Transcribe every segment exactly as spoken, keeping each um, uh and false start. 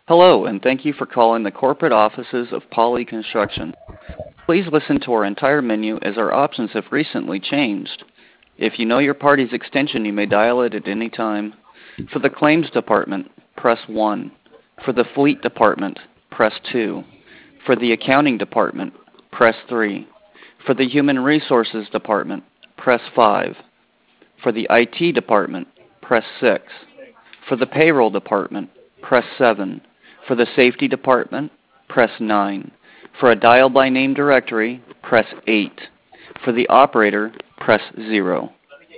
Hello, and thank you for calling the corporate offices of Poly Construction. Please listen to our entire menu as our options have recently changed. If you know your party's extension, you may dial it at any time. For the claims department, press one. For the fleet department, press two. For the accounting department, press three. For the human resources department, press five. For the I T department, press six. For the payroll department, press seven. For the safety department, press nine. For a dial by name directory, press eight. For the operator, press zero.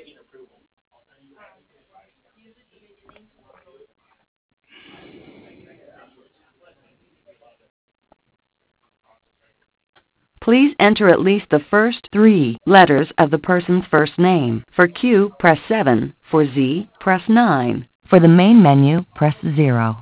Please enter at least the first three letters of the person's first name. For Q, press seven. For Z, press nine. For the main menu, press zero.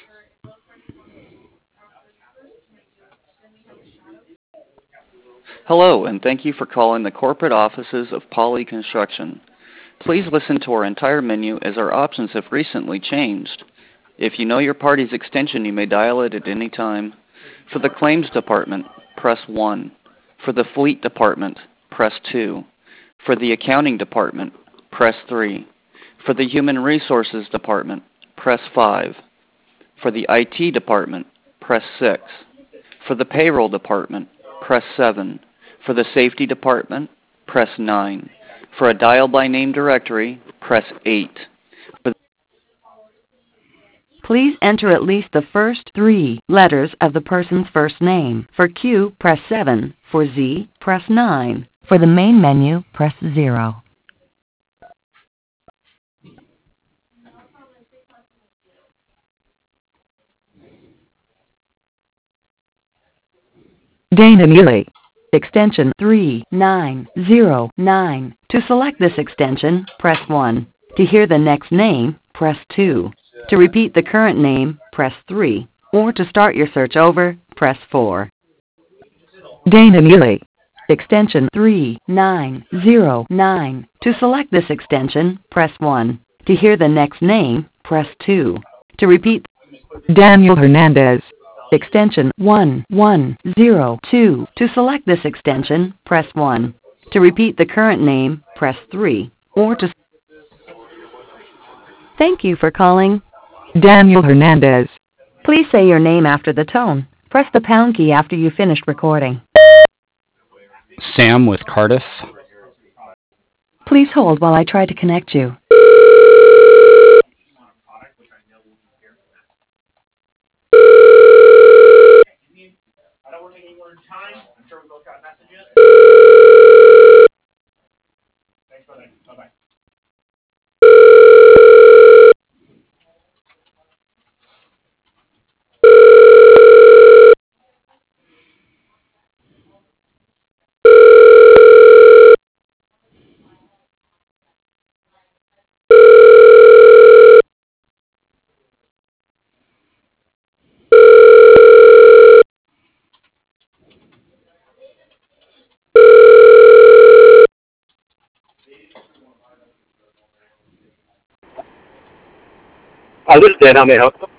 Hello, and thank you for calling the corporate offices of Poly Construction. Please listen to our entire menu as our options have recently changed. If you know your party's extension, you may dial it at any time. For the claims department, press one. For the fleet department, press two. For the accounting department, press three. For the human resources department, press five. For the I T department, press six. For the payroll department, press seven. For the safety department, press nine. For a dial by name directory, press eight. For Please enter at least the first three letters of the person's first name. For Q, press seven. For Z, press nine. For the main menu, press zero. Dana Muley, extension three nine zero nine. To select this extension, press one. To hear the next name, press two. To repeat the current name, press three. Or to start your search over, press four. Dana Muley, extension three nine zero nine. To select this extension, press one. To hear the next name, press two. To repeat, Daniel Hernandez, extension one one zero two. To select this extension, press one. To repeat the current name, press three. Or to Thank you for calling Daniel Hernandez. Please say your name after the tone. Press the pound key after you finished recording. Sam with Cardiff. Please hold while I try to connect you. Uh, this is Dan. How may I help you?